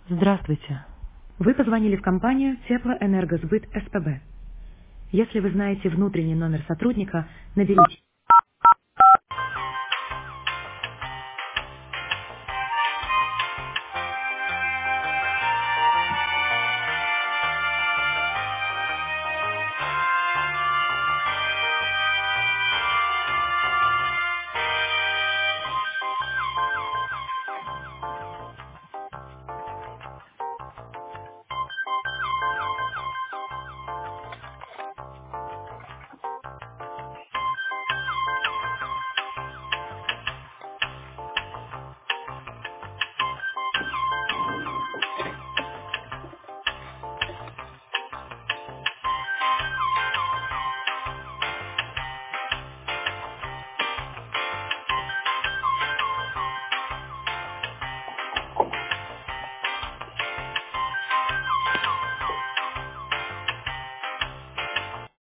Здравствуйте. Вы позвонили в компанию Теплоэнергосбыт СПБ. Если вы знаете внутренний номер сотрудника, наберите